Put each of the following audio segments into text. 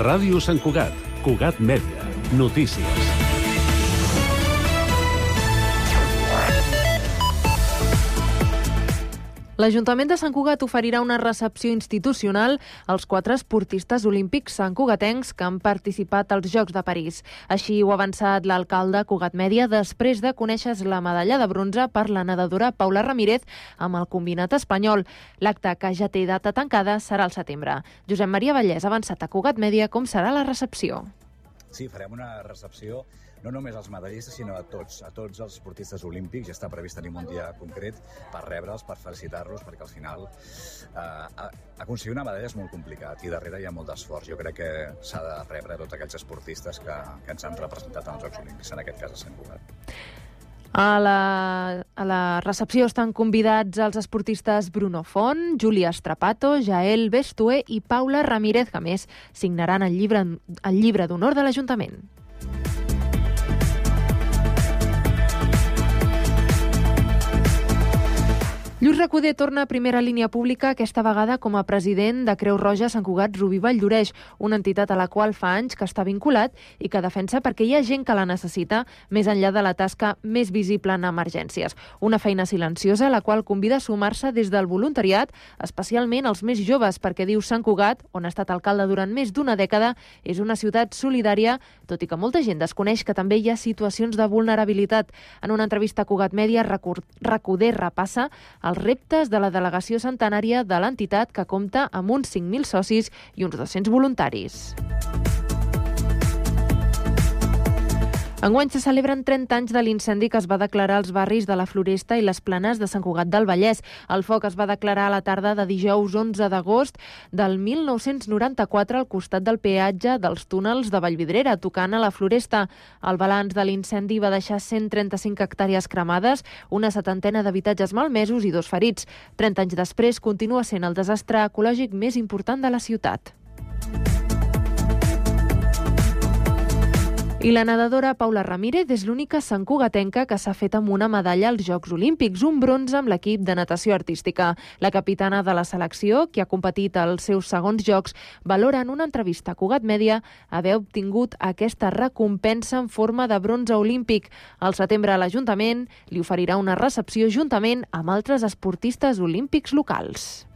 Ràdio Sant Cugat, Cugat Mèdia, notícies. L'Ajuntament de Sant Cugat oferirà una recepció institucional als 4 esportistes olímpics santcugatencs que han participat als Jocs de París. Així ho ha avançat l'alcalde Cugat Mèdia després de conèixer la medalla de bronze per la nedadora Paula Ramírez amb el combinat espanyol. L'acte, que ja té data tancada, serà al setembre. Josep Maria Vallès ha avançat a Cugat Mèdia com serà la recepció. Sí, farem una recepció no només als medallistes, sinó a tots els esportistes olímpics. Ja està previst tenir un dia concret per rebre'ls, per felicitar-los, perquè al final aconseguir una medalla és molt complicat i darrere hi ha molt d'esforç. Jo crec que s'ha de rebre tots aquells esportistes que ens han representat en els Jocs Olímpics, en aquest cas a Sant Cugat. A la recepció estan convidats els esportistes Bruno Font, Júlia Strapato, Jael Bestué i Paula Ramírez, que a més signaran el llibre d'honor de l'Ajuntament. Lluís Recoder torna a primera línia pública, aquesta vegada com a president de Creu Roja Sant Cugat Rubí Valldoreix, una entitat a la qual fa anys que està vinculat i que defensa perquè hi ha gent que la necessita més enllà de la tasca més visible en emergències. Una feina silenciosa a la qual convida a sumar-se des del voluntariat, especialment els més joves, perquè diu Sant Cugat, on ha estat alcalde durant més d'una dècada, és una ciutat solidària, tot i que molta gent desconeix que també hi ha situacions de vulnerabilitat. En una entrevista a Cugat Mèdia, Recoder repassa els reptes de la delegació centenària de l'entitat, que compta amb uns 5.000 socis i uns 200 voluntaris. Enguany se celebren 30 anys de l'incendi que es va declarar als barris de la Floresta i les Planes de Sant Cugat del Vallès. El foc es va declarar a la tarda de dijous 11 d'agost del 1994 al costat del peatge dels túnels de Vallvidrera, tocant a la Floresta. El balanç de l'incendi va deixar 135 hectàrees cremades, una 70ena d'habitatges malmesos i 2 ferits. 30 anys després continua sent el desastre ecològic més important de la ciutat. I la nedadora Paula Ramírez és l'única santcugatenca que s'ha fet amb una medalla als Jocs Olímpics, un bronze amb l'equip de natació artística. La capitana de la selecció, que ha competit als seus segons Jocs, valora en una entrevista a Cugat Mèdia haver obtingut aquesta recompensa en forma de bronze olímpic. Al setembre l'Ajuntament li oferirà una recepció juntament amb altres esportistes olímpics locals.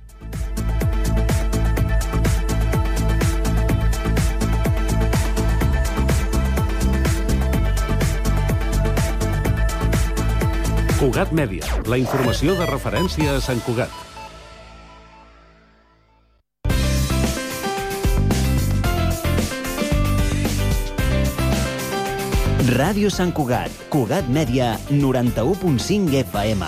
Cugat Mèdia, la informació de referència a Sant Cugat. Ràdio Sant Cugat, Cugat Mèdia, 91.5 FM.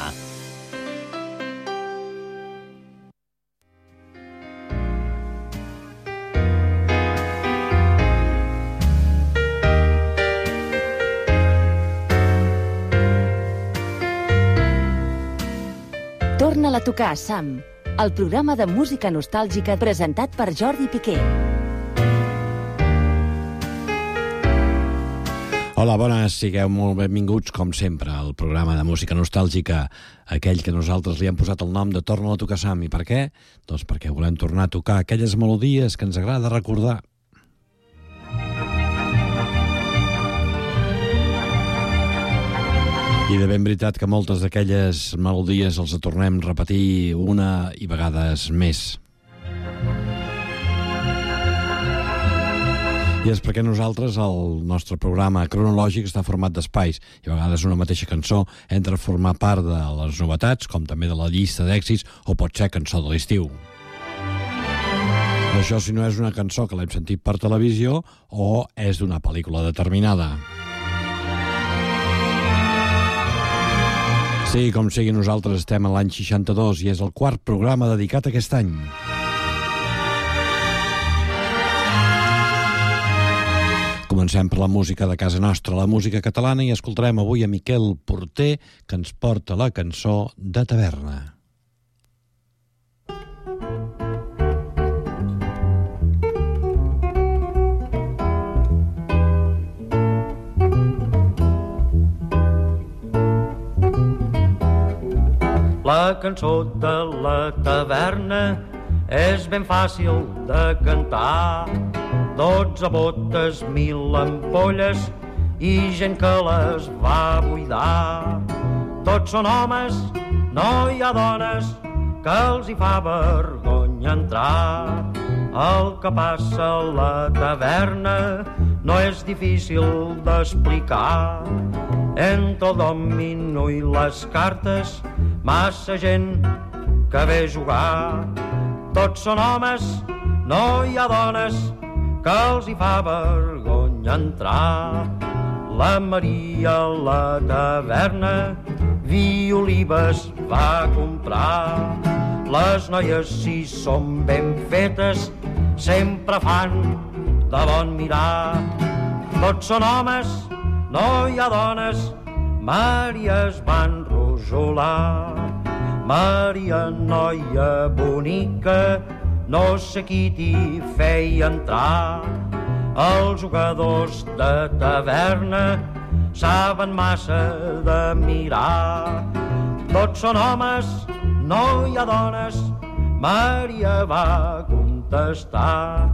Torna-la a tocar, Sam, el programa de música nostàlgica presentat per Jordi Piqué. Hola, bones, sigueu molt benvinguts, com sempre, al programa de música nostàlgica, aquell que nosaltres li hem posat el nom de Torna-la a tocar, Sam. I per què? Doncs perquè volem tornar a tocar aquelles melodies que ens agrada recordar. I de ben veritat que moltes d'aquelles melodies els tornem a repetir una i vegades més. I és perquè nosaltres, el nostre programa cronològic està format d'espais i a vegades una mateixa cançó entra a formar part de les novetats, com també de la llista d'èxits, o pot ser cançó de l'estiu. Això si no és una cançó que l'hem sentit per televisió o és d'una pel·lícula determinada. Sí, com sigui, nosaltres estem a l'any 62 i és el 4 programa dedicat a aquest any. Comencem per la música de casa nostra, la música catalana, i escoltarem avui a Miquel Porter, que ens porta la cançó de Taverna. La cançó de la taverna és ben fàcil de cantar. 12 botes, 1000 ampolles i gent que les va buidar. Tots són homes, no hi ha dones, que els hi fa vergonya entrar. El que passa a la taverna no és difícil d'explicar. Entre el domino i les cartes, massa gent que ve a jugar. Tots són homes, no hi ha dones, que els hi fa vergonya entrar. La Maria a la taverna vi i olives va comprar. Les noies, si són ben fetes, sempre fan de bon mirar. Tots són homes, no hi ha dones, Maria es van rojolar. Maria, noia bonica, no sé qui t'hi feia entrar. Els jugadors de taverna saben massa de mirar. Tots són homes, no hi ha dones, Maria va contestar.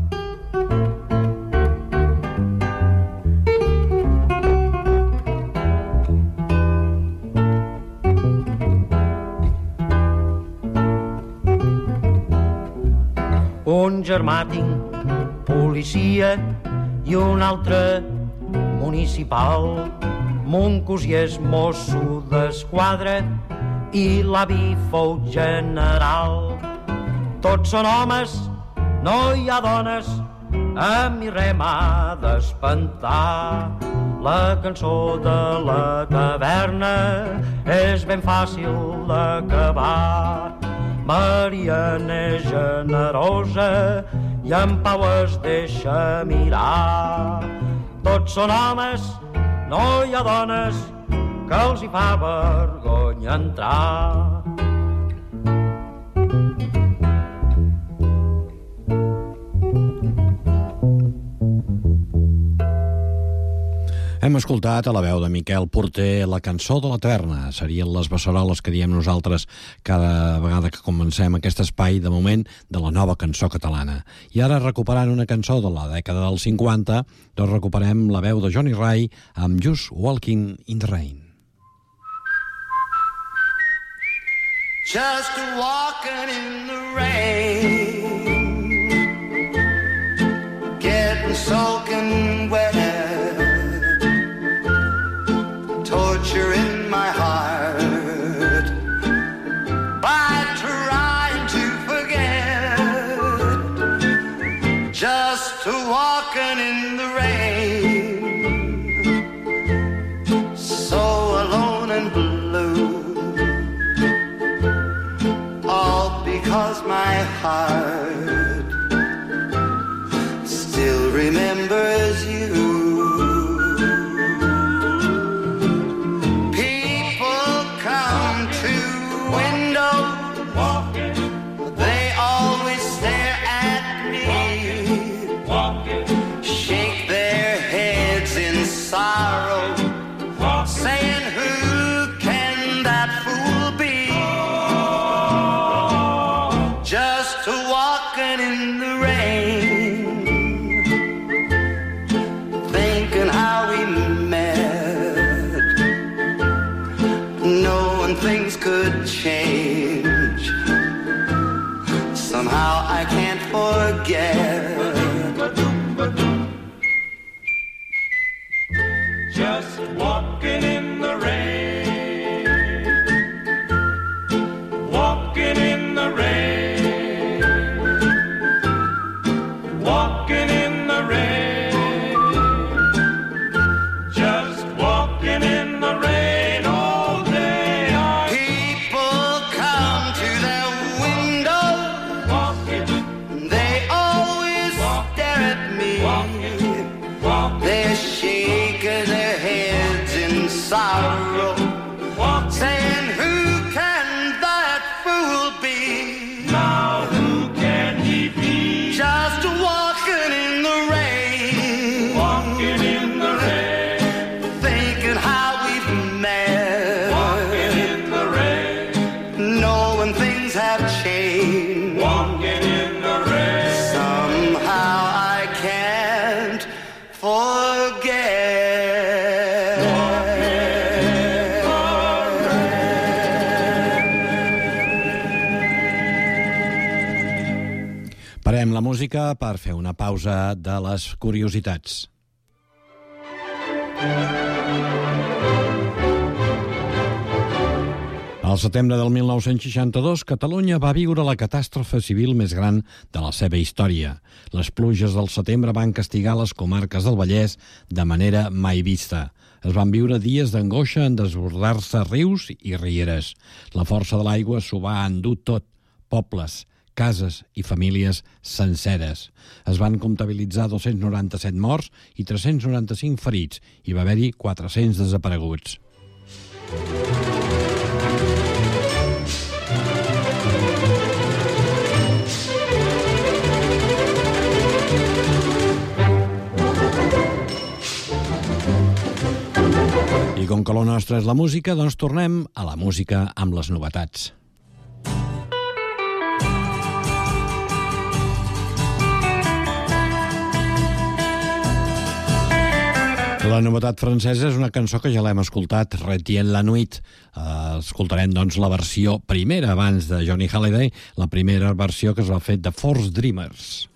Un germà tinc, policia, i un altre municipal. Mon cosí és mosso d'esquadra i l'avi fou general. Tots són homes, no hi ha dones, a mi res m'ha d'espantar. La cançó de la taverna és ben fàcil d'acabar. Maria n'és generosa i en Pau es deixa mirar. Tots són homes, no hi ha dones, que els hi fa vergonya entrar. Hem escoltat a la veu de Miquel Porter la cançó de la taverna. Serien les bessoroles que diem nosaltres cada vegada que comencem aquest espai, de moment, de la nova cançó catalana. I ara, recuperant una cançó de la dècada dels 50, doncs recuperem la veu de Johnny Ray amb Just Walking in the Rain. Just walking in the rain, getting soaking wet, torture in my heart by trying to forget. Just walking in the rain, so alone and blue, all because my heart still remembers you. Change. Somehow I can't forget. Just walking in the rain, walking in the rain, walking in the rain, just walking in the rain. They always Parem la música per fer una pausa de les curiositats. Al setembre del 1962, Catalunya va viure la catàstrofe civil més gran de la seva història. Les pluges del setembre van castigar les comarques del Vallès de manera mai vista. Es van viure dies d'angoixa en desbordar-se rius i rieres. La força de l'aigua s'ho va endur tot. Pobles, cases i famílies senceres. Es van comptabilitzar 297 morts i 395 ferits i va haver-hi 400 desapareguts. I com que la nostra és la música, doncs tornem a la música amb les novetats. La novetat francesa és una cançó que ja l'hem escoltat, Retiens la nuit. Escoltarem, doncs, la versió primera, abans de Johnny Hallyday, la primera versió que es va fer de Force Dreamers.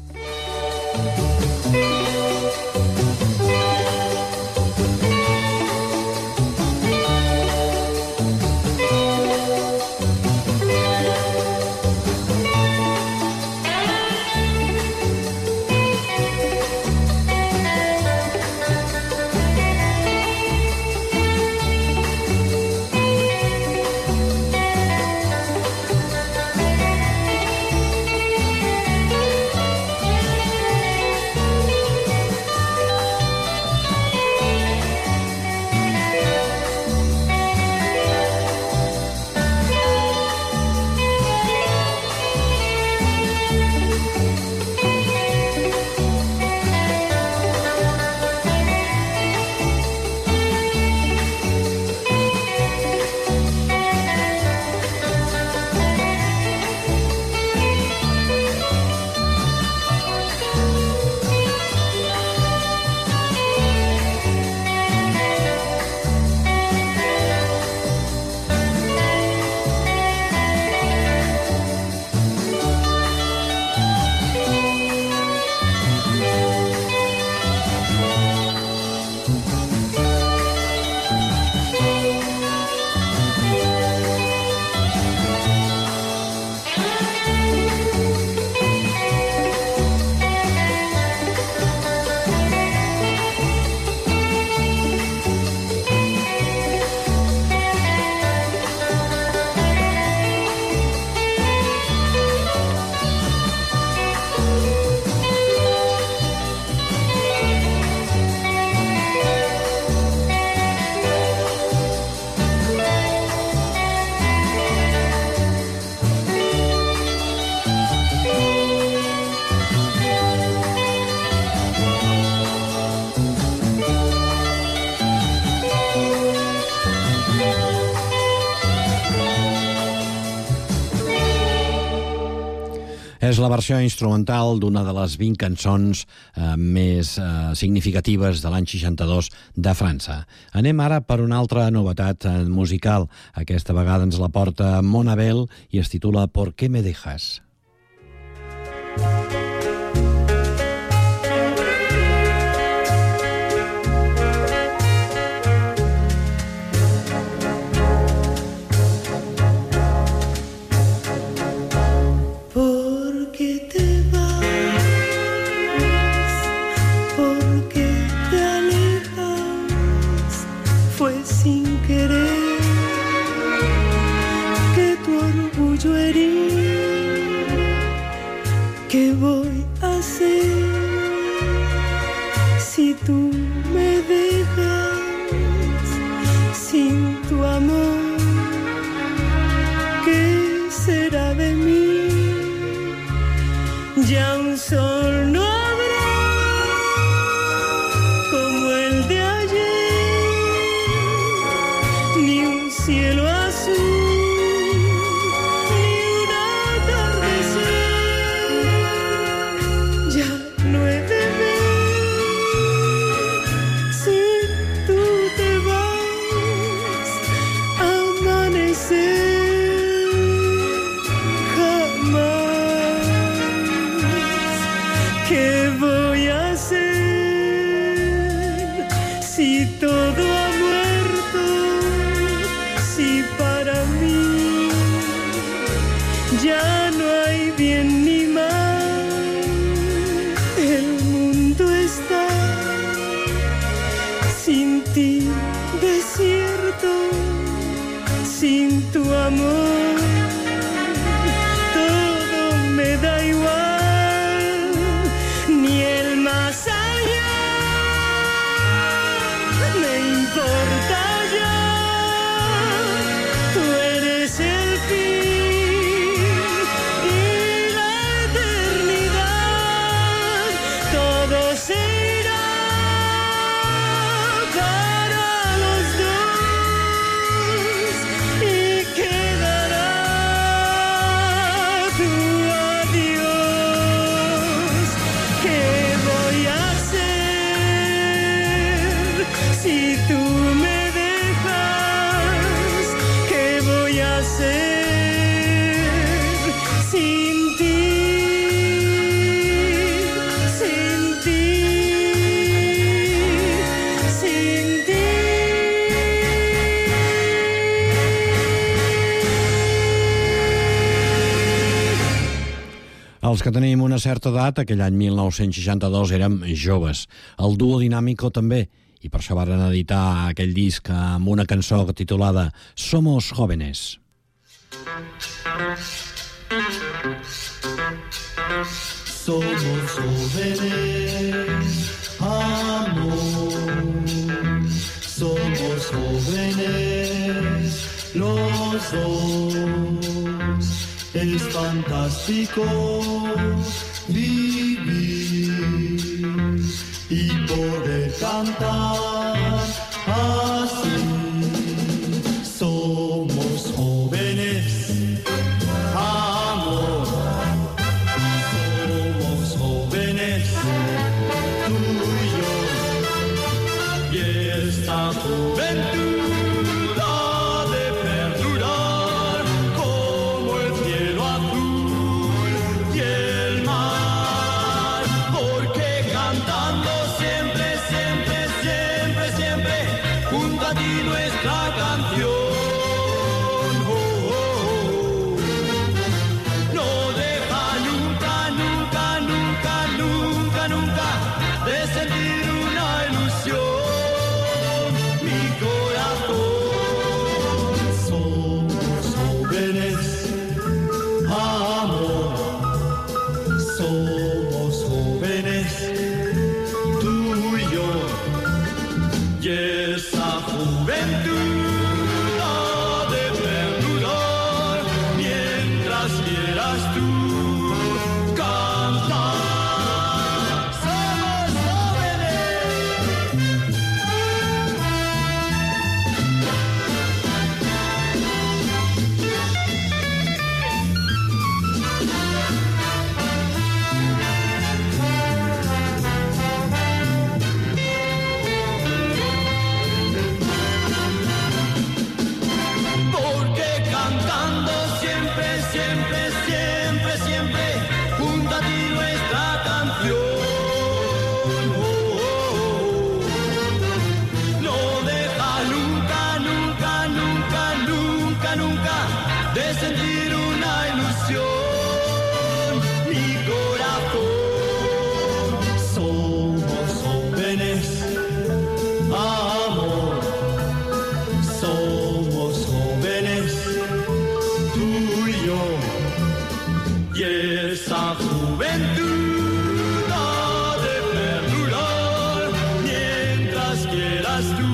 És la versió instrumental d'una de les 20 cançons més significatives de l'any 62 de França. Anem ara per una altra novetat musical. Aquesta vegada ens la porta Mona Bell i es titula ¿Por qué me dejas? ¿Qué voy a hacer si tú me dejas sin tu amor? ¿Qué será de mí? Ya un sol no habrá como el de ayer, ni un cielo azul. ¿qué voy a hacer si todo ha muerto? Si para mí ya no hay bien ni mal, el mundo está sin ti desierto, sin tu amor, todo me da igual, ni el más allá me importa ya, tú eres el fin y la eternidad, todo se irá para los dos y quedará tu adiós. ¿Qué voy a hacer si tú me dejas? ¿Qué voy a hacer sin ti? Sin ti, sin ti. Els que tenim una certa edat, aquell any 1962, érem joves. El duo Dinámico també, i per això varen editar aquell disc amb una cançó titulada Somos Jóvenes. Somos jóvenes, amor. Somos jóvenes, los dos. Es fantástico vivir y poder cantar así. Somos jóvenes, amor. Somos jóvenes, tú y yo, y esta juventud ha de perdurar como el cielo azul y el mar, porque cantando siempre, siempre, siempre, siempre, junto a ti nuestra canción. Oh, oh, oh. No deja nunca, nunca, nunca, nunca, nunca de sentir una ilusión mi corazón. Somos jóvenes, amor. Somos jóvenes, tú y yo, y esa juventud ha de perdurar mientras quieras tú cantar. Somos jóvenes. Porque cantando siempre, siempre, siempre, siempre, junto a ti nuestra canción. Oh, oh, oh. No deja nunca, nunca, nunca, nunca, nunca de sentir una ilusión mi corazón. Somos jóvenes, amor. Somos jóvenes, tú y yo, y esa juventud ha de perdurar mientras quieras tú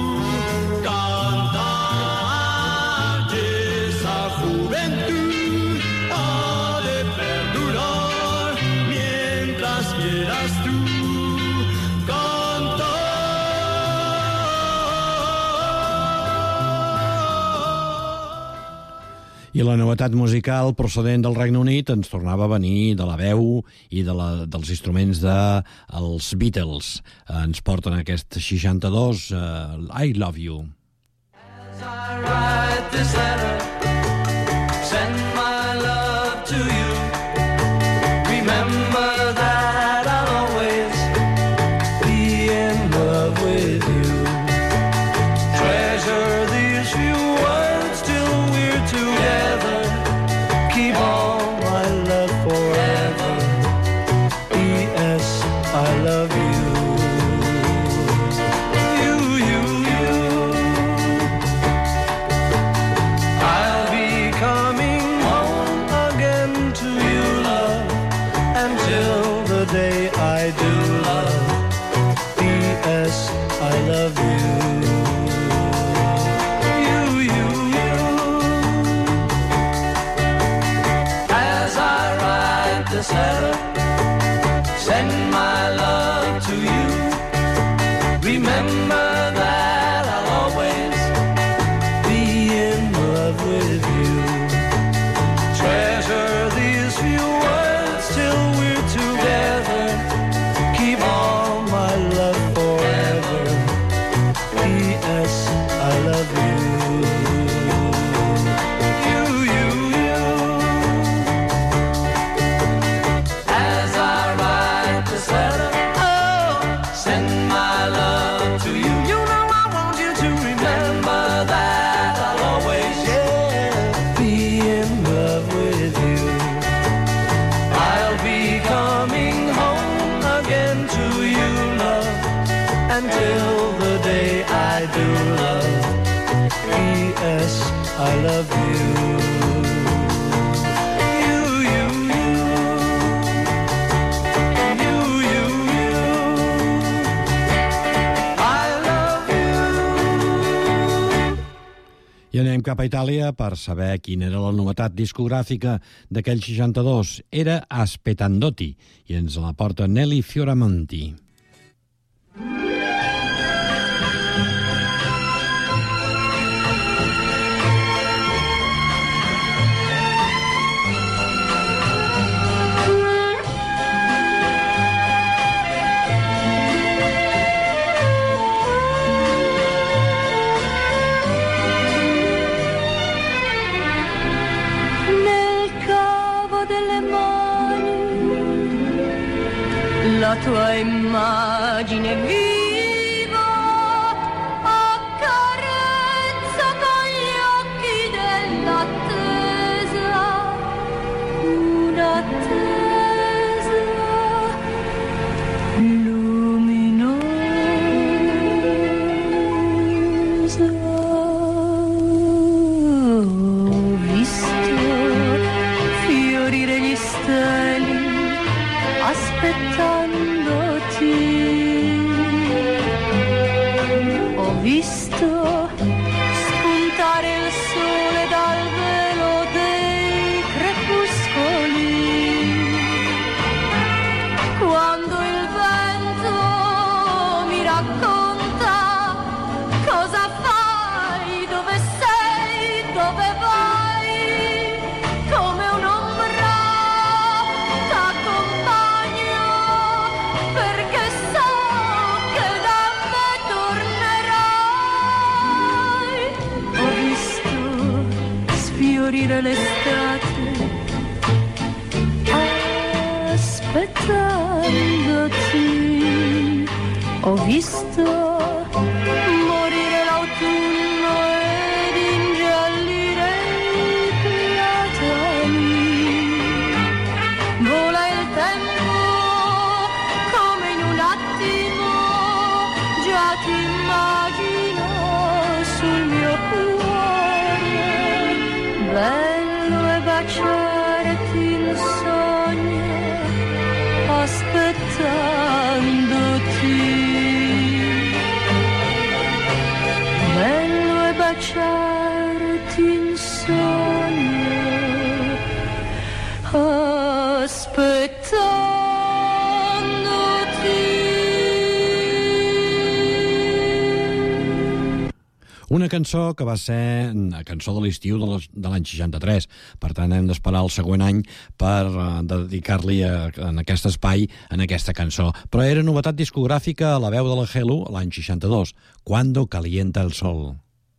cantar. Y esa juventud ha de perdurar mientras quieras tú cantar. I la novetat musical procedent del Regne Unit ens tornava a venir de la veu i dels instruments dels Beatles. Ens porten aquest 62, I Love You. As I write this letter, send my love to you. Remember that love you. I'll be coming home again to you, love, until the day I do, love. P.S. I love you. As I write this letter, send my love to you. Remember that I'll always be in love with you. Treasure these few words till we're together. Keep all my love forever. P.S. I love you. As I write this letter, oh, send my love to you. You know I want you to remember that I'll always, be in love with you. I'll be coming home again to you, love, until the day I do, love. P.S. I love you. I anem cap a Itàlia per saber quina era la novetat discogràfica d'aquell 62. Era Aspetandotti i ens la porta Nelly Fioramonti. La tua immagine viva accarezza con gli occhi dell'attesa, un'attesa luminosa. Ho visto fiorire gli steli aspettandoti, ho visto spuntare il sole dal velo dei crepuscoli, quando il vento mi racconta cosa fai, dove sei, dove vai, come un'ombra t'accompagno, perché so che da me tornerai. Ho visto sfiorire l'estate aspettandoti, ho visto morire l'autunno ed ingiallire i platani. Vola il tempo come in un attimo, già ti immagino sul mio cuore. Bello è baciarti in sogno, aspettandoti. Bello è baciarti in sogno, aspettandoti. Una cançó que va ser una cançó de l'estiu de l'any 63. Per tant, hem d'esperar el següent any per dedicar-li en aquest espai, en aquesta cançó. Però era novetat discogràfica a la veu de la Hello l'any 62, Cuando calienta el sol.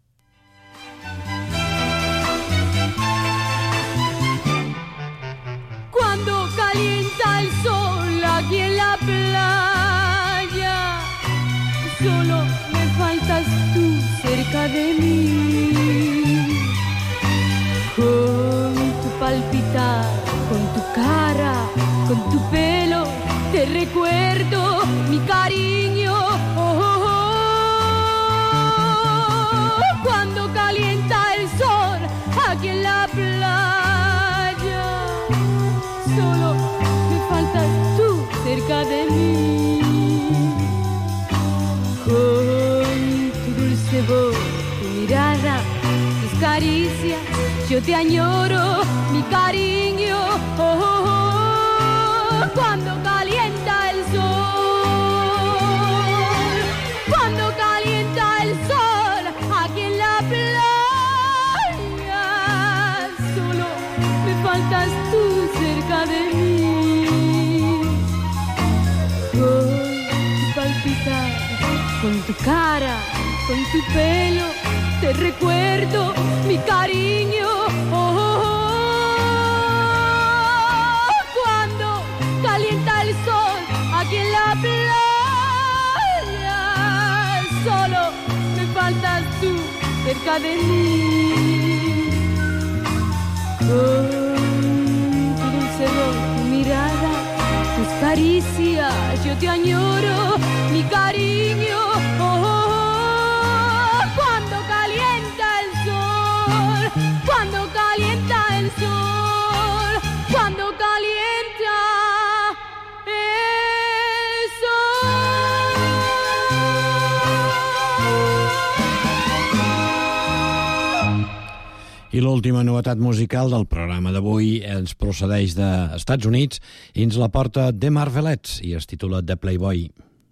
Cuando calienta el sol aquí en la playa, solo me faltas tú cerca de mí. Con tu palpitar, con tu cara, con tu pelo, te recuerdo cerca de mí. Con tu dulce voz, tu mirada, tus caricias, yo te añoro, mi cariño. Oh, oh, oh, cuando calienta el sol, cuando calienta el sol, aquí en la playa, solo me faltas tú cerca de mí. Voy a palpitar con tu cara, con tu pelo, te recuerdo, mi cariño. Oh, oh, oh, cuando calienta el sol aquí en la playa, solo me faltas tú cerca de mí. Con tu dulce voz, tu mirada, tus caricias, yo te añoro, mi cariño. Oh, oh, oh, cuando calienta el sol, cuando calienta el sol, cuando calienta el sol. I l'última novetat musical del programa d'avui ens procedeix dels Estats Units i ens la porta The Marvelettes i es titula The Playboy.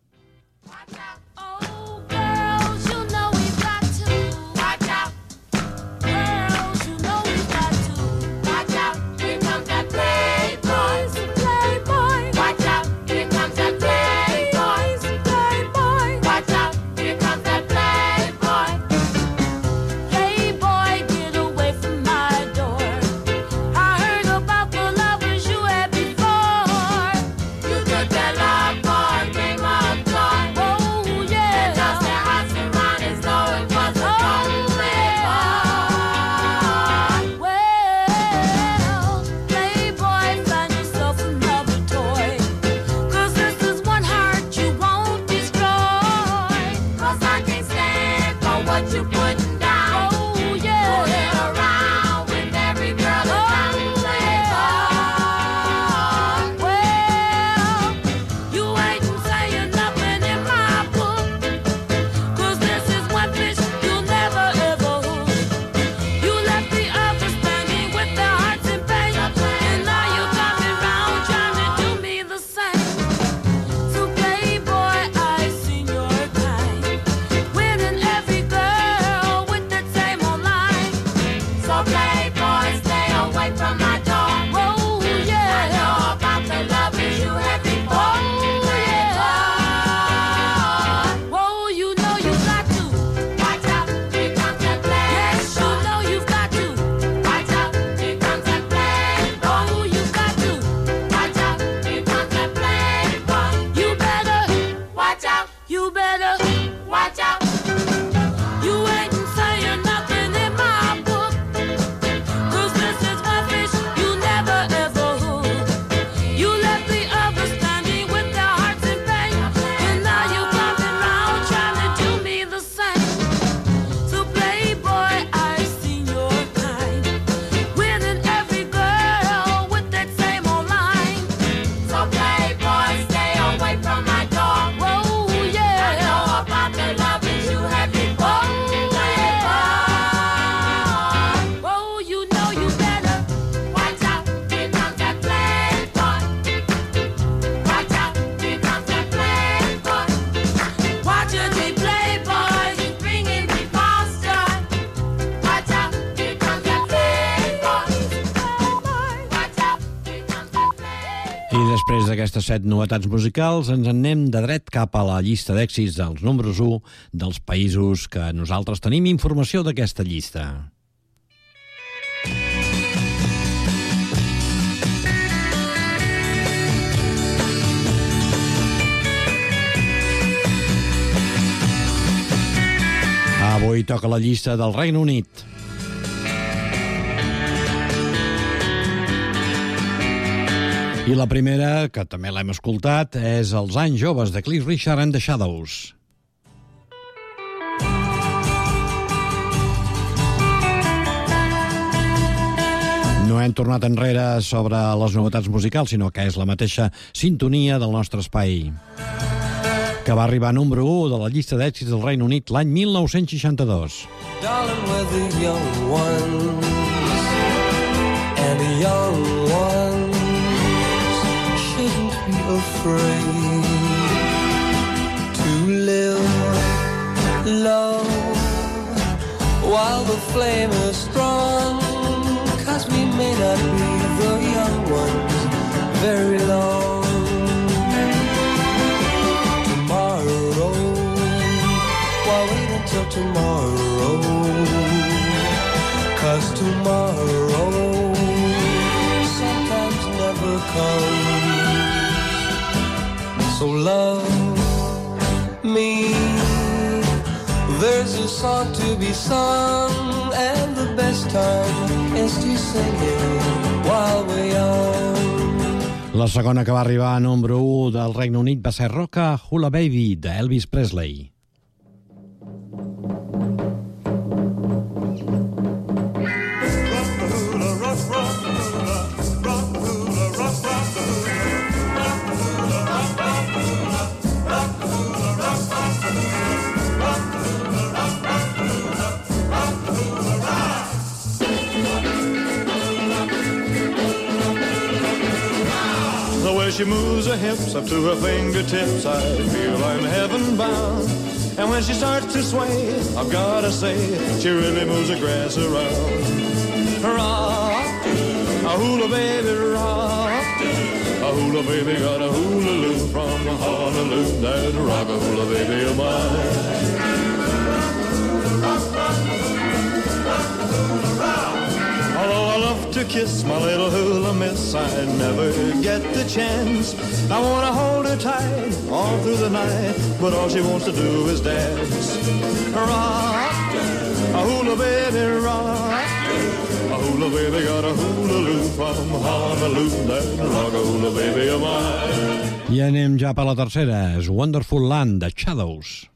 Després d'aquestes 7 novetats musicals ens en anem de dret cap a la llista d'èxits dels números 1 dels països que nosaltres tenim informació d'aquesta llista. Avui toca la llista del Regne Unit. I la primera, que també l'hem escoltat, és Els anys joves de Cliff Richard and the Shadows. No hem tornat enrere sobre les novetats musicals, sinó que és la mateixa sintonia del nostre espai, que va arribar a número 1 de la llista d'èxits del Regne Unit l'any 1962. Darling, we're the young ones, and the young ones shouldn't be afraid to live low while the flame is strong, 'cause we may not be the young ones very long. Tomorrow, why wait until tomorrow? 'Cause tomorrow sometimes never comes. So love me, there's a song to be sung, and the best time is to sing it while we're young. La segona que va arribar a número 1 del Regne Unit va ser Rocka Hula Baby, d'Elvis Presley. She moves her hips up to her fingertips, I feel I'm heaven bound. And when she starts to sway, I've gotta say, she really moves the grass around. Rock, a hula baby, rock. A hula baby got a hula-loo from Honolulu. That rock a hula baby of mine. Although I love to kiss my little hula miss, I never get the chance. I wanna hold her tight all through the night, but all she wants to do is dance. Rock, a hula baby, rock. A hula baby got a hula-loo from Honolulu. That rock a hula baby of mine. I anem ja per la tercera, és Wonderful Land, de Shadows.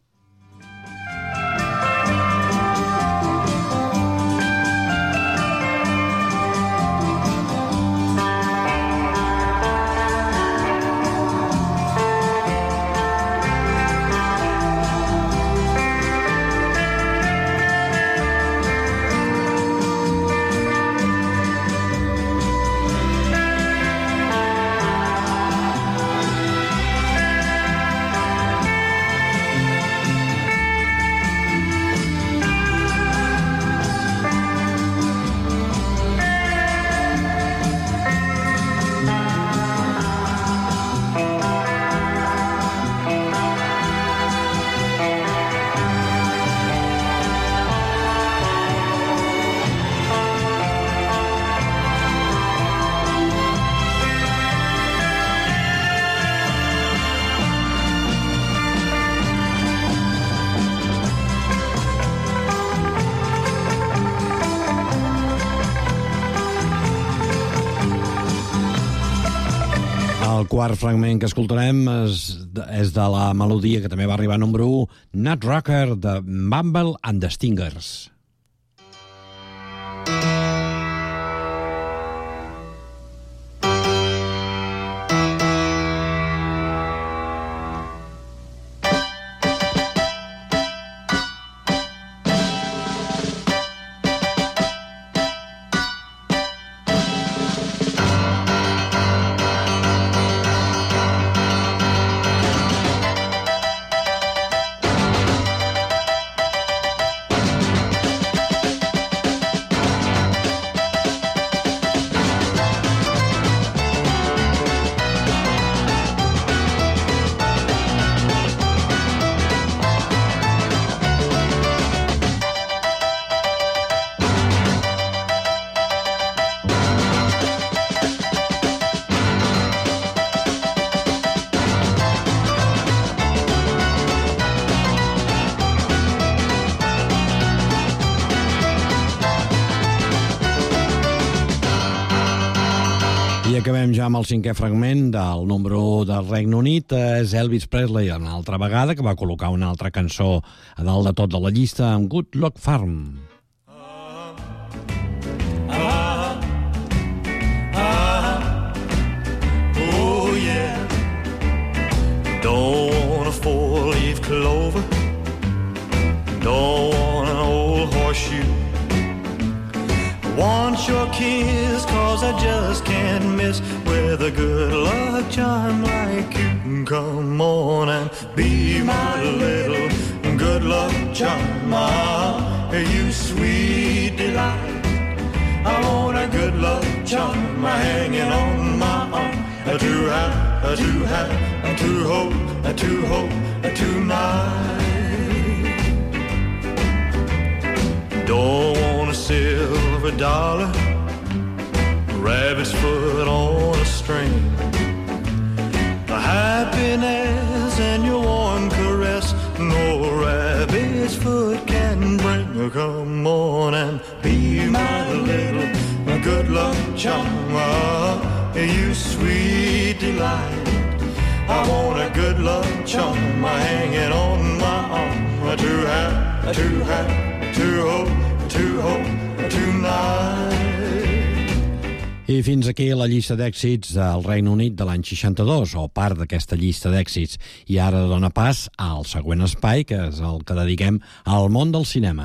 El quart fragment que escoltarem és de la melodia que també va arribar a número 1, Nutcracker, de Bumble and the Stingers. I acabem ja amb el cinquè fragment del número 1 del Regne Unit. És Elvis Presley, una altra vegada, que va col·locar una altra cançó a dalt de tot de la llista, amb Good Luck Farm. Don't want a four-leaf clover, don't want an old horseshoe. Want your kiss, cause I just can't miss with a good luck charm like you. Come on and be my little good luck charm, you sweet delight. I want a good luck charm hanging on my arm, to have, to hope tonight. Don't want a silver dollar, rabbit's foot on a string. The happiness in your warm caress, no rabbit's foot can bring. Come on and be my little good luck charm, you sweet delight. I want a good luck charm hanging on my arm, to hope tonight. I fins aquí la llista d'èxits del Regne Unit de l'any 62, o part d'aquesta llista d'èxits. I ara dona pas al següent espai, que és el que dediquem al món del cinema.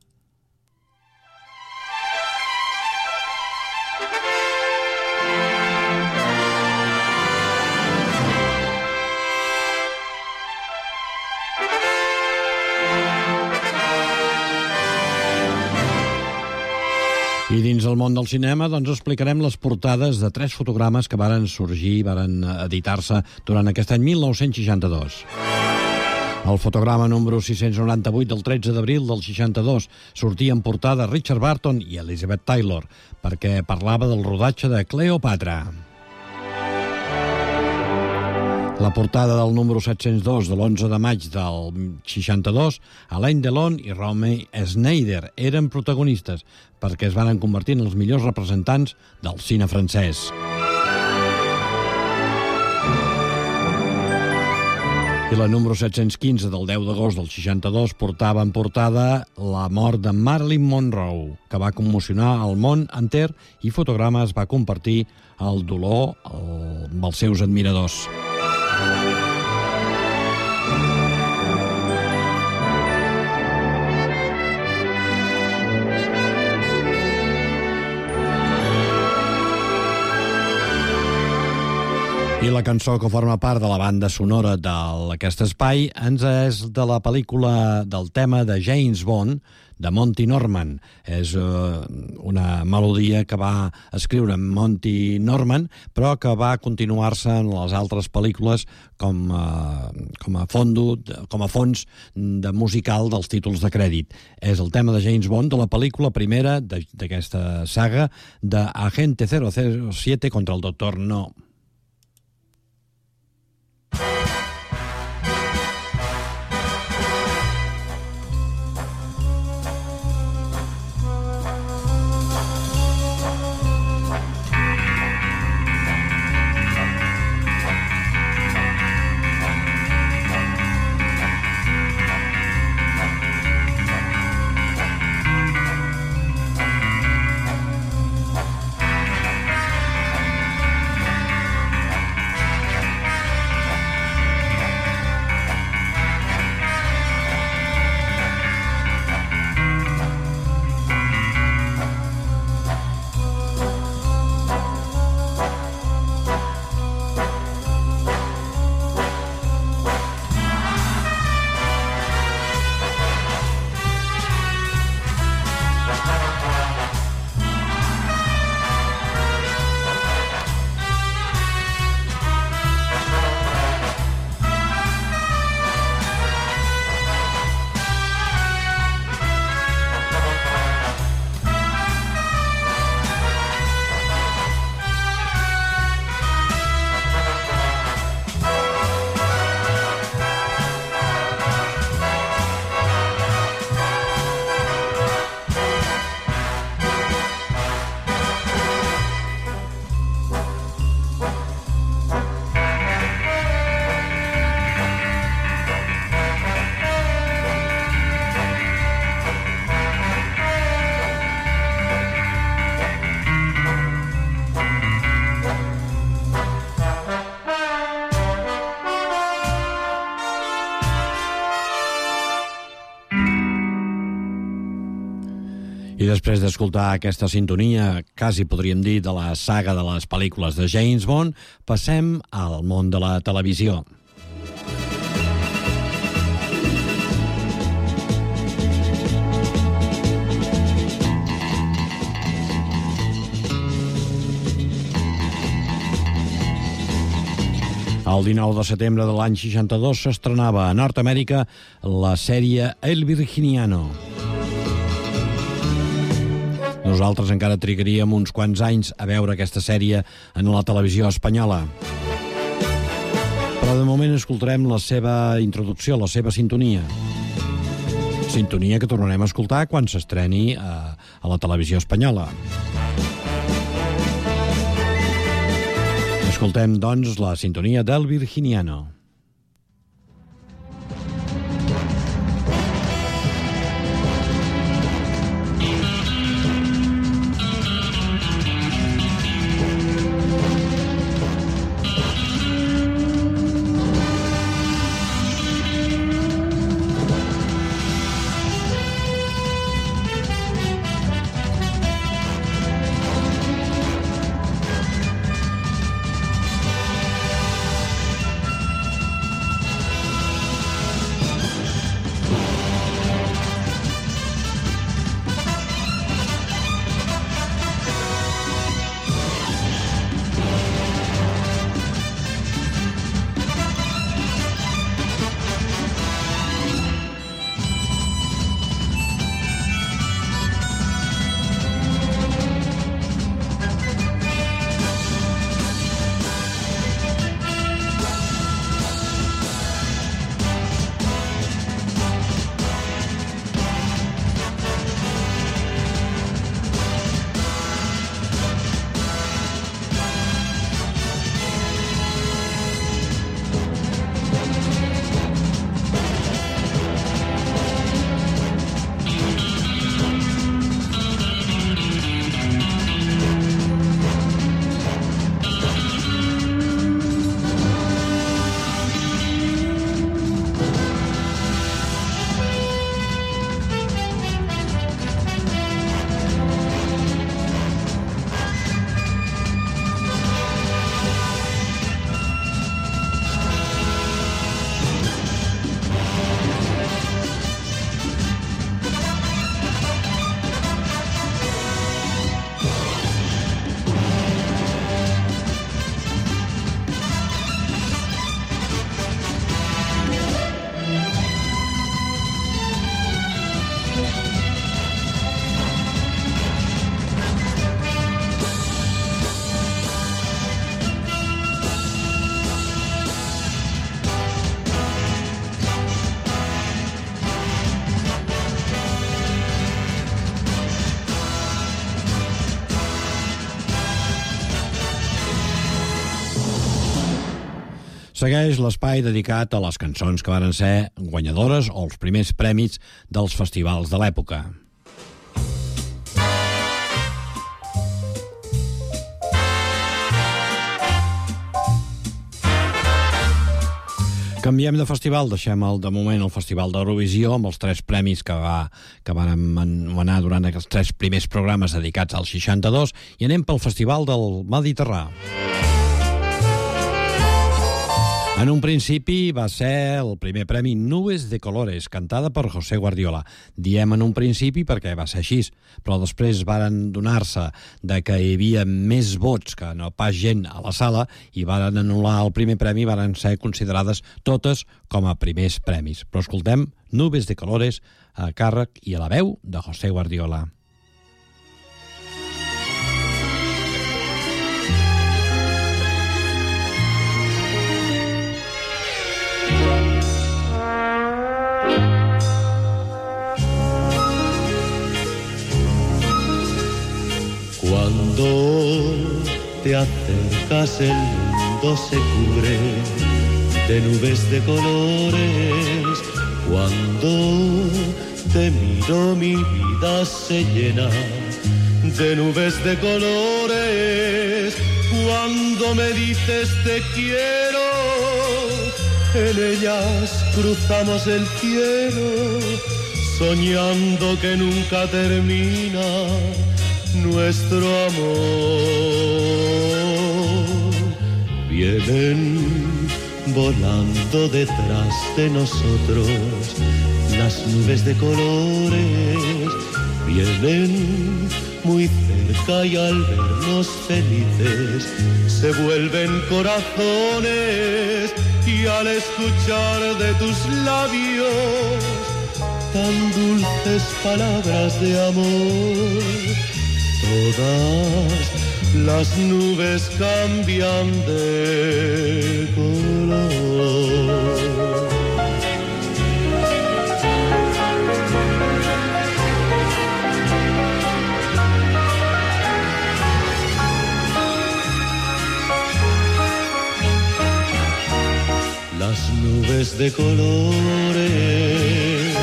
I dins el món del cinema doncs explicarem les portades de 3 fotogrames que varen sorgir, varen editar-se durant aquest any 1962. El fotograma número 698 del 13 d'abril del 62 sortia en portada Richard Burton i Elizabeth Taylor, perquè parlava del rodatge de Cleopatra. La portada del número 702 de l'11 de maig del 62, Alain Delon i Romy Schneider eren protagonistes perquè es van convertir en els millors representants del cine francès. I la número 715 del 10 d'agost del 62 portava en portada la mort de Marilyn Monroe, que va commocionar el món enter i Fotograma es va compartir el dolor amb els seus admiradors. I la cançó que forma part de la banda sonora d'aquest espai ens és de la pel·lícula del tema de James Bond, de Monty Norman. És una melodia que va escriure Monty Norman, però que va continuar-se en les altres pel·lícules com a fons de musical dels títols de crèdit. És el tema de James Bond de la pel·lícula primera d'aquesta saga de Agente 007 contra el Doctor No. I després d'escoltar aquesta sintonia, quasi podríem dir de la saga de les pel·lícules de James Bond, passem al món de la televisió. El 19 de setembre de l'any 62 s'estrenava a Nord-Amèrica la sèrie El Virginiano. Nosaltres encara trigaríem uns quants anys a veure aquesta sèrie en la televisió espanyola. Però de moment escoltarem la seva introducció, la seva sintonia. Sintonia que tornarem a escoltar quan s'estreni a la televisió espanyola. Escoltem, doncs, la sintonia del Virginiano. Segueix l'espai dedicat a les cançons que varen ser guanyadores o els primers premis dels festivals de l'època. Canviem de festival, deixem de moment el Festival d'Eurovisió amb els 3 premis que van anomenar durant els 3 primers programes dedicats al 62 i anem pel Festival del Mediterrani. En un principi va ser el primer premi Nubes de Colores, cantada per José Guardiola. Diem en un principi perquè va ser així, però després varen donar-se de que hi havia més vots que no pas gent a la sala i varen anul·lar el primer premi i varen ser considerades totes com a primers premis. Però escoltem Nubes de Colores a càrrec i a la veu de José Guardiola. Cuando te acercas el mundo se cubre de nubes de colores. Cuando te miro mi vida se llena de nubes de colores. Cuando me dices te quiero, en ellas cruzamos el cielo. soñando que nunca termina nuestro amor. Vienen volando detrás de nosotros las nubes de colores, vienen muy cerca y al vernos felices se vuelven corazones, y al escuchar de tus labios tan dulces palabras de amor, todas las nubes cambian de color. Las nubes de colores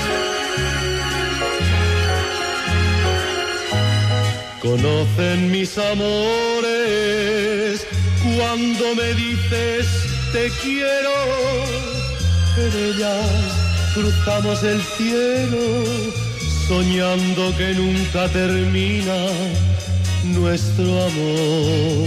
conocen mis amores cuando me dices te quiero. En ellas cruzamos el cielo, soñando que nunca termina nuestro amor.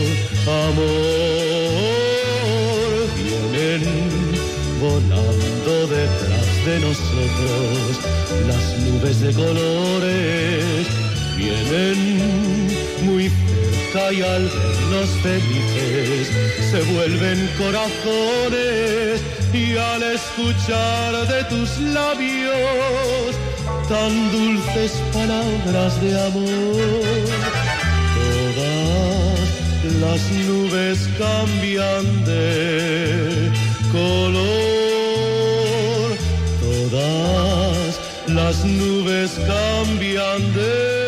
Amor, vienen volando detrás de nosotros las nubes de colores, vienen muy cerca y al vernos felices se vuelven corazones, y al escuchar de tus labios tan dulces palabras de amor, todas las nubes cambian de color, todas las nubes cambian de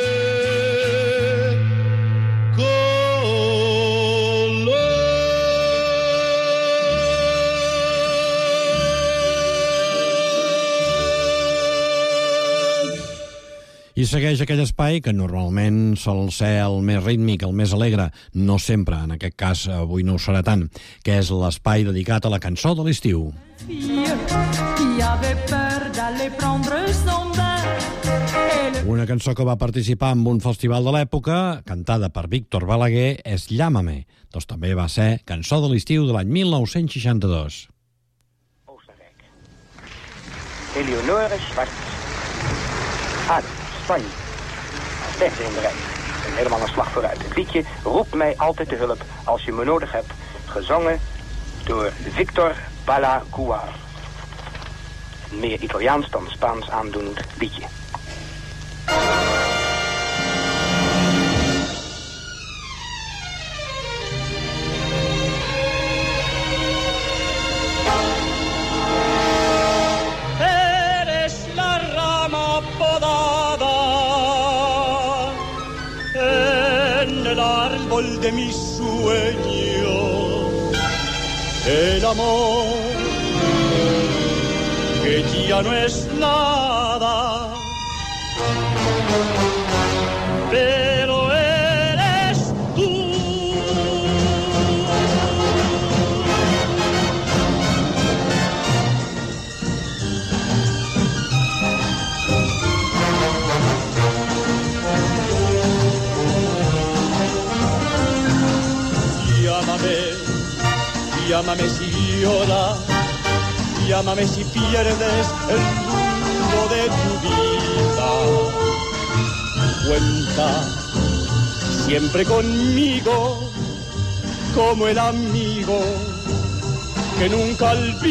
I segueix aquell espai que normalment sol ser el més rítmic, el més alegre, no sempre, en aquest cas avui no ho serà tant, que és l'espai dedicat a la cançó de l'estiu. Una cançó que va participar en un festival de l'època, cantada per Víctor Balaguer, és Llámame. Doncs també va ser cançó de l'estiu de l'any 1962. Eleonore Zwart. Spanje. Beste in de rij. En helemaal een slag vooruit. Het liedje roept mij altijd te hulp als je me nodig hebt. Gezongen door Victor Balaguer. Meer Italiaans dan Spaans aandoend liedje. De mis sueños, el amor que ya no es nada, pero eres tú. Llámame si lloras, llámame si pierdes el rumbo de tu vida. Cuenta siempre conmigo como el amigo que nunca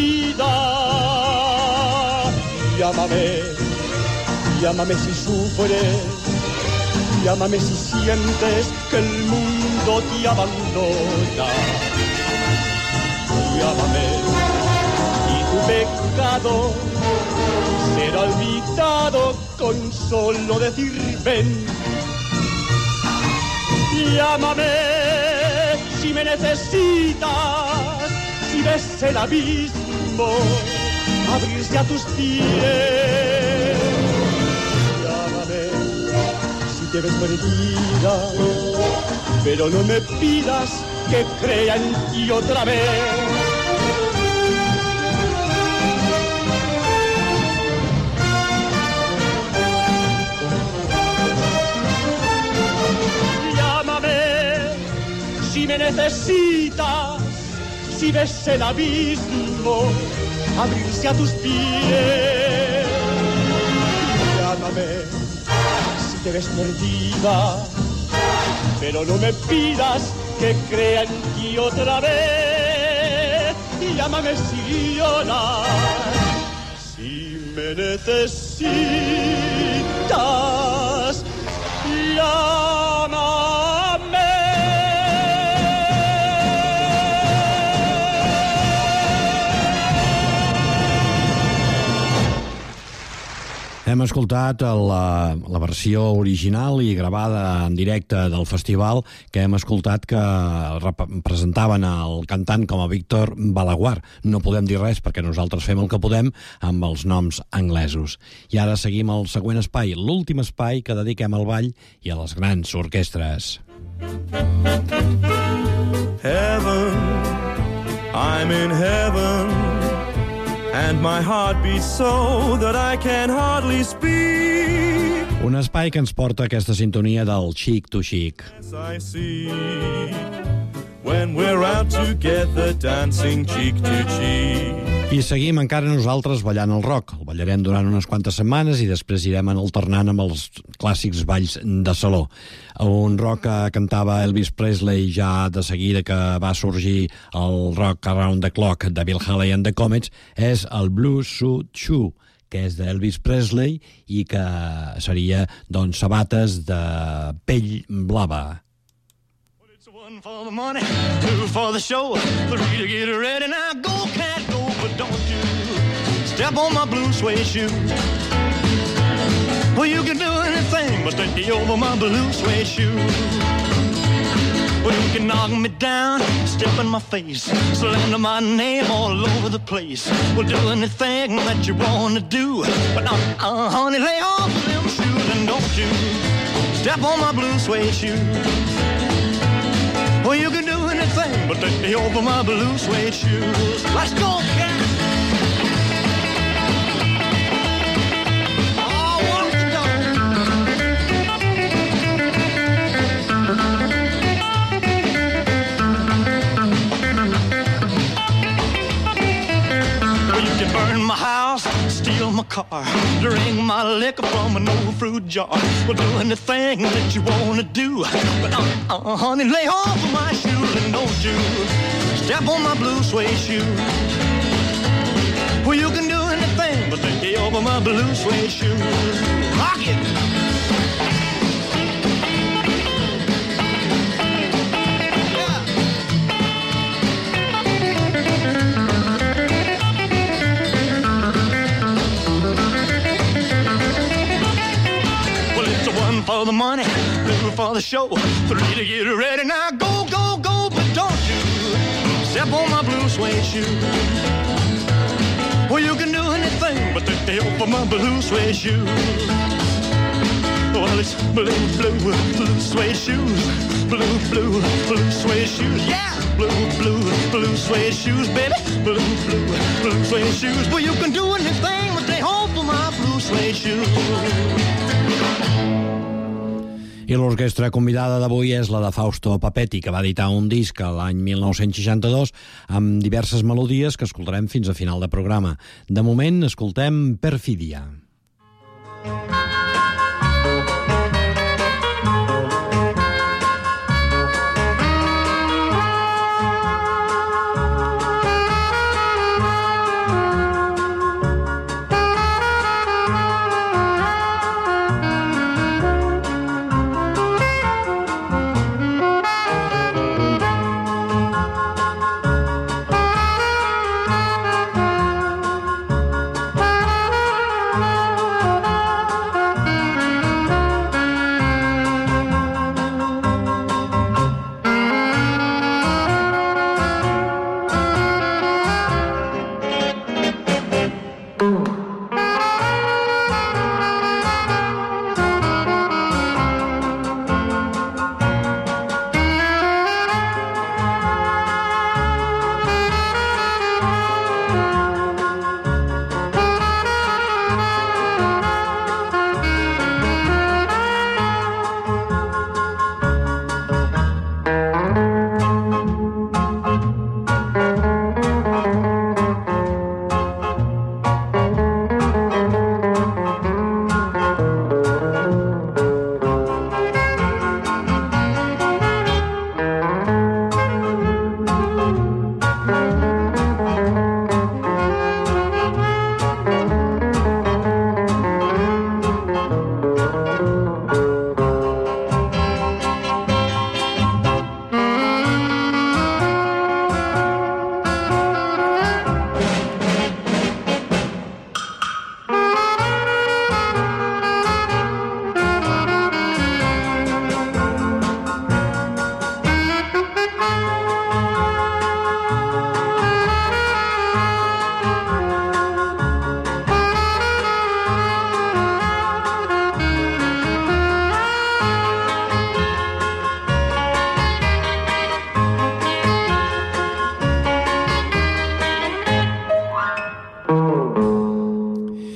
olvida. Llámame, llámame si sufres, llámame si sientes que el mundo te abandona. Llámame y tu pecado será olvidado con solo decir ven. Llámame si me necesitas, si ves el abismo abrirse a tus pies. Llámame si te ves perdida, pero no me pidas que crea en ti otra vez. necesitas, si ves el abismo abrirse a tus pies. Llámame si te ves perdida, pero no me pidas que crea en ti otra vez. Y llámame si lloras, si me necesitas, llámame. Hem escoltat la versió original i gravada en directe del festival que hem escoltat que presentaven el cantant com a Víctor Balaguer. No podem dir res perquè nosaltres fem el que podem amb els noms anglesos. I ara seguim el següent espai, l'últim espai que dediquem al ball i a les grans orquestres. Heaven, I'm in heaven, and my heart beats so that I can hardly speak. Un espai que ens porta aquesta sintonia del Chic to Chic. As I see, when we're out together dancing cheek to cheek. I seguim encara nosaltres ballant el rock. El ballarem durant unes quantes setmanes i després irem alternant amb els clàssics balls de saló. Un rock que cantava Elvis Presley ja de seguida que va sorgir el Rock Around the Clock de Bill Haley and the Comets és el Blue Suede Shoe, que és d'Elvis Presley i que seria, doncs, sabates de pell blava. One for the money, two for the show, three to get ready. Now go, cat, go, but don't you step on my blue suede shoe. Well, you can do anything but take me over my blue suede shoe. Well, you can knock me down, step in my face, slander my name all over the place. Well, do anything that you want to do, but honey, lay off them shoes and don't you step on my blue suede shoe. Well, you can do anything but take me over my blue suede shoes. Let's go, cat! Oh, what you well, you can burn my house, steal my car, drink my liquor from an old fruit jar. Well, do anything that you want to do, but honey, lay off of my shoes and don't you step on my blue suede shoe. Well, you can do anything but take me over my blue suede shoes. Rock it! For the money, two for the show, three to get ready. Now go, go, go, but don't you step on my blue suede shoe. Well, you can do anything but take me over my blue suede shoe. Well, it's blue, blue, blue suede shoes. Blue, blue, blue suede shoes. Yeah! Blue, blue, blue suede shoes, baby. Blue, blue, blue suede shoes. Well, you can do anything but take over my blue suede shoes. I l'orquestra convidada d'avui és la de Fausto Papetti, que va editar un disc l'any 1962 amb diverses melodies que escoltarem fins a final de programa. De moment, escoltem Perfidia.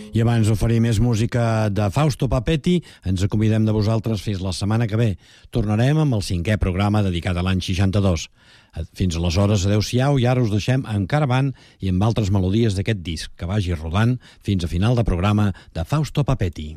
I abans d'oferir més música de Fausto Papetti, ens acomidem de vosaltres fins la setmana que ve. Tornarem amb el 5è programa dedicat a l'any 62. Fins aleshores, adeu-siau, i ara us deixem amb Caravan i amb altres melodies d'aquest disc, que vagi rodant fins a final de programa de Fausto Papetti.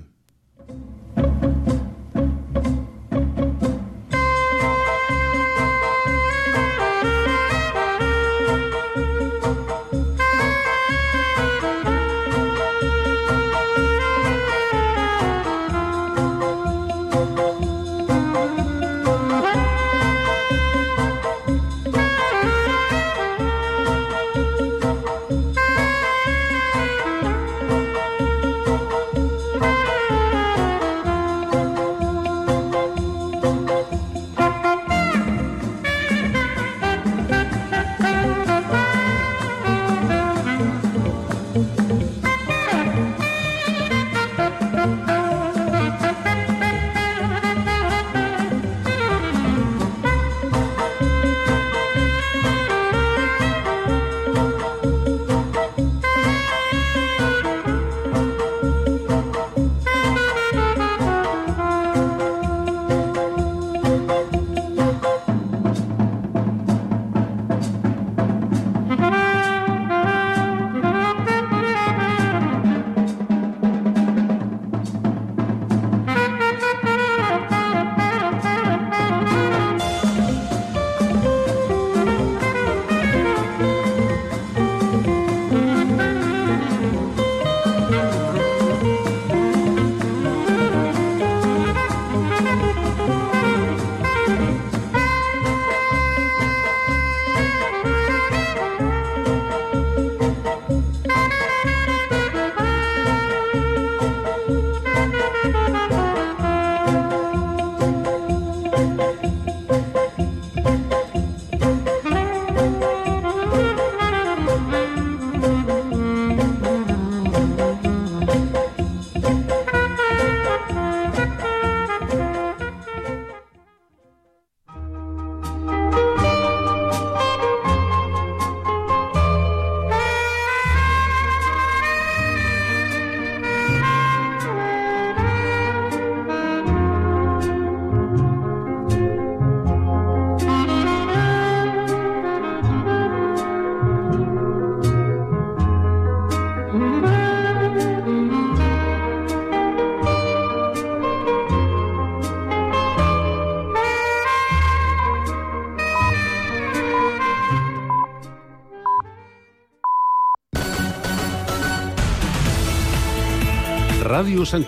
Ràdio Sant